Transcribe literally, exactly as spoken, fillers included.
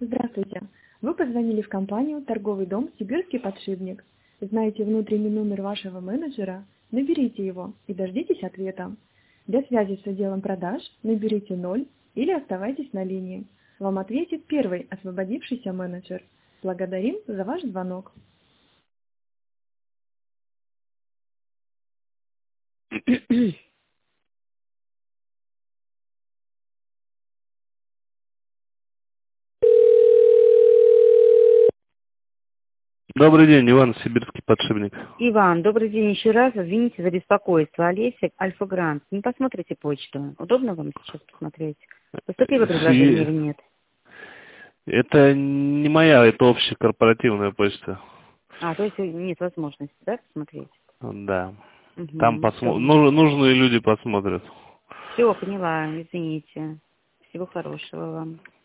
Здравствуйте. Вы позвонили в компанию «Торговый дом Сибирский подшипник». Знаете внутренний номер вашего менеджера? Наберите его и дождитесь ответа. Для связи с отделом продаж наберите ноль или оставайтесь на линии. Вам ответит первый освободившийся менеджер. Благодарим за ваш звонок. Добрый день, Иван, Сибирский подшипник. Иван, добрый день еще раз. Извините за беспокойство. Олеся, Альфа Грант. Не посмотрите почту. Удобно вам сейчас посмотреть? Поступило предложение И- или нет? Это не моя, это общекорпоративная почта. А, то есть нет возможности, да, посмотреть? Да. Там Угу, посмо... ну, нужные люди посмотрят. все, поняла, извините. Всего хорошего вам.